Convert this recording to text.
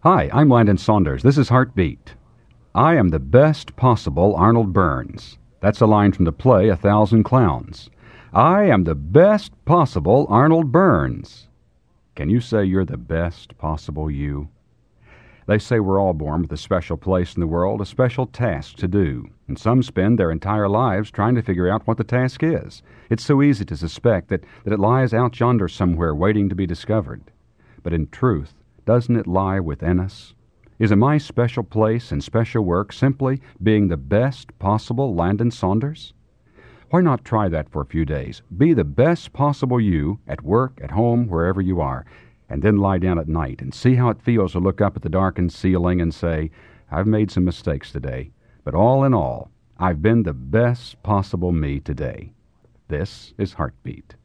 Hi, I'm Landon Saunders. This is Heartbeat. I am the best possible Arnold Burns. That's a line from the play A Thousand Clowns. I am the best possible Arnold Burns. Can you say you're the best possible you? They say we're all born with a special place in the world, a special task to do, and some spend their entire lives trying to figure out what the task is. It's so easy to suspect that it lies out yonder somewhere waiting to be discovered. But in truth, doesn't it lie within us? Isn't my special place and special work simply being the best possible Landon Saunders? Why not try that for a few days? Be the best possible you at work, at home, wherever you are, and then lie down at night and see how it feels to look up at the darkened ceiling and say, I've made some mistakes today, but all in all, I've been the best possible me today. This is Heartbeat.